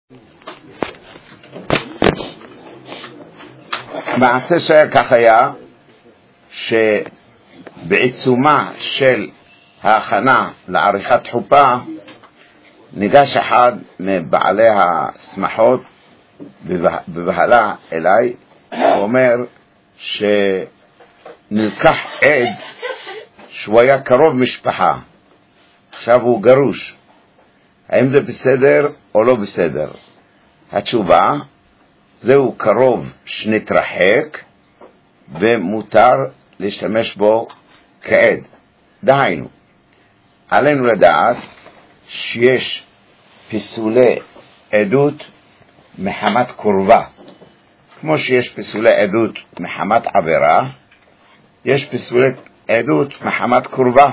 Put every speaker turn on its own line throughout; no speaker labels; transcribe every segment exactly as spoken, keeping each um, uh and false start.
מעשה שהיה כך היה שבעיצומה של ההכנה לעריכת חופה ניגש אחד מבעלי השמחות בבהלה אליי, הוא אומר שנלקח עד שהוא היה קרוב משפחה, עכשיו הוא גרוש, האם זה בסדר או לא בסדר? התשובה, זהו קרוב שנתרחק ומותר להשתמש בו כעד. דהיינו, עלינו לדעת שיש פסולי עדות מחמת קורבה, כמו שיש פסולי עדות מחמת עבירה, יש פסולי עדות מחמת קורבה.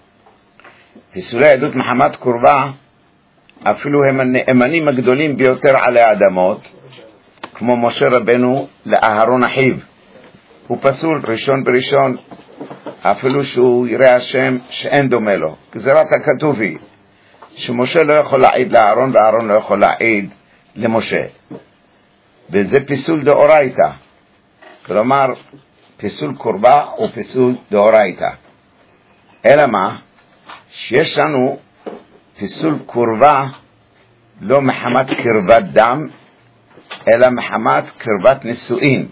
פסולי עדות מחמת קורבה אפילו הם הנאמנים הגדולים ביותר על האדמות, כמו משה רבנו לאהרון אחיו, הוא פסול ראשון בראשון, אפילו שהוא יראה השם שאין דומה לו. גזירת הכתוב היא שמשה לא יכול להעיד לאהרון ואהרון לא יכול להעיד למשה, וזה פסול דאורייתא, כלומר פסול קורבה הוא פסול דאורייתא. אלא מה? שיש לנו פסול קורבה לא מחמת קרבת דם, אלא מחמת קרבת נישואין.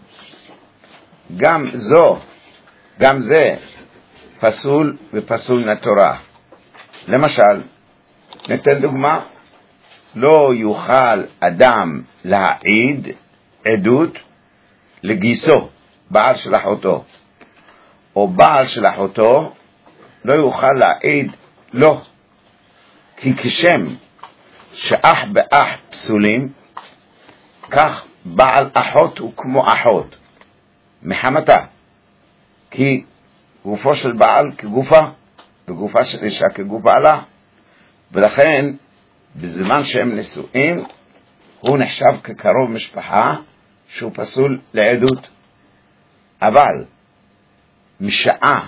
גם זו, גם זה פסול ופסול מהתורה. למשל, ניתן דוגמה, לא יוכל אדם להעיד עדות לגיסו, בעל של אחותו, או בעל של אחותו לא יוכל להעיד לו, כי כשם שאח באח פסולים, כך בעל אחות הוא כמו אחות מחמתה, כי גופו של בעל כגופה וגופה של אישה כגוף בעלה, ולכן בזמן שהם נשואים הוא נחשב כקרוב משפחה שהוא פסול לעדות. אבל משעה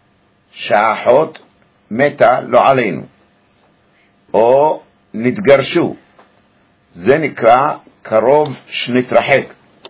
שהאחות מתה לא עלינו או נתגרשו, זה נקרא קרוב שנתרחק,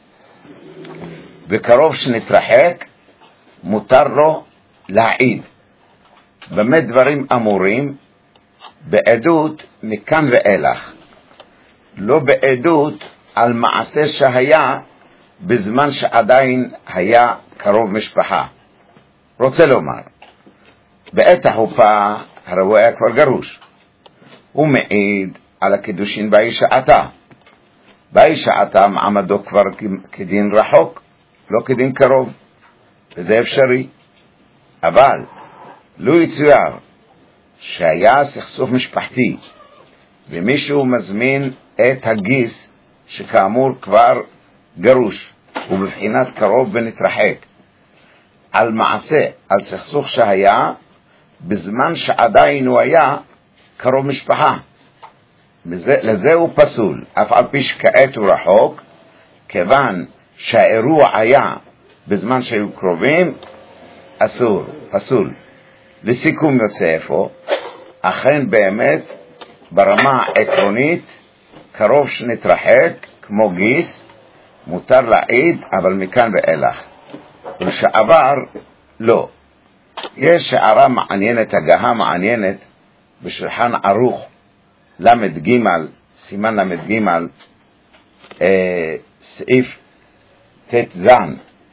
וקרוב שנתרחק מותר לו להעיד. במה דברים אמורים? בעדות מכאן ואילך, לא בעדות על מעשה שהיה בזמן שעדיין היה קרוב משפחה. רוצה לומר, בעת החופה הרי הוא היה כבר גרוש, הוא מעיד על הקידושין באי שעתה, באי שעתה מעמדו כבר כדין רחוק, לא כדין קרוב, וזה אפשרי. אבל לא יצויר שהיה סכסוך משפחתי ומישהו מזמין את הגיס שכאמור כבר גרוש ובבחינת קרוב ונתרחק על מעשה, על סכסוך שהיה בזמן שעדיין הוא היה קרוב משפחה, לזה, לזה הוא פסול, אף על פי שכעת הוא רחוק, כיוון שהאירוע היה בזמן שהיו קרובים, אסור, פסול. לסיכום יוצא איפה, אכן באמת ברמה העקרונית קרוב שנתרחק כמו גיס מותר להעיד, אבל מכאן ואילך, ושעבר לא. יש הערה מעניינת, הגהה מעניינת בשולחן ערוך למד ג', סימן למד ג', אה, סעיף תת זן,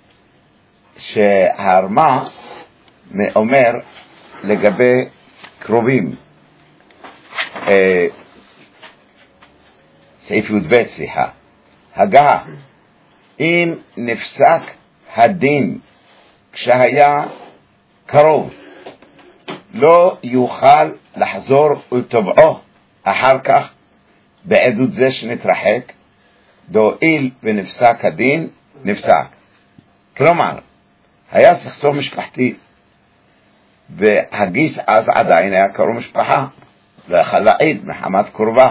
שהרמה אומר לגבי קרובים, אה, סעיף י"ב, סליחה, הגה, אם נפסק הדין כשהיה קרוב, לא יוכל לחזור ולתובעו אחר כך בעדות זה שנתרחק, דואיל ונפסק הדין, נפסק. כלומר, היה סכסוך משפחתי והגיס אז עדיין היה קרוב משפחה, לא יכל להעיד מחמת קורבה,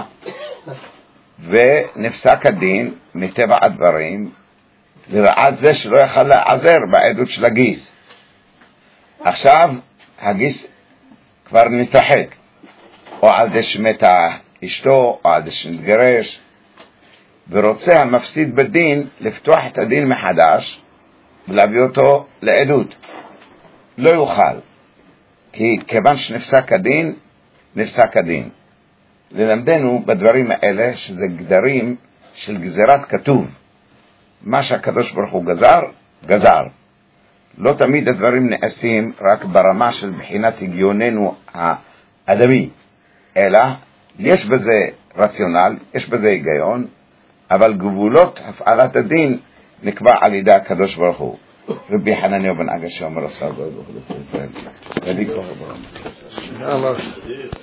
ונפסק הדין מטבע הדברים לרעת זה שלא יכל לעזר בעדות של הגיס. עכשיו הגיס כבר נתרחק, או על זה שמתה אשתו, או על זה שנתגרש, ורוצה המפסיד בדין לפתוח את הדין מחדש ולהביא אותו לעדות, לא יוכל, כי כיוון שנפסק הדין, נפסק הדין. ללמדנו בדברים האלה שזה גדרים של גזירת כתוב, מה שהקדוש ברוך הוא גזר, גזר. לא תמיד הדברים נעשים רק ברמה של בחינת הגיוננו האדמי, אלא יש בזה רציונל, יש בזה היגיון, אבל גבולות הפעלת הדין נקבע על ידי הקדוש ברוך הוא. רבי חנניה בן עגשיא אומר השר גדול, רבי כוח ברם.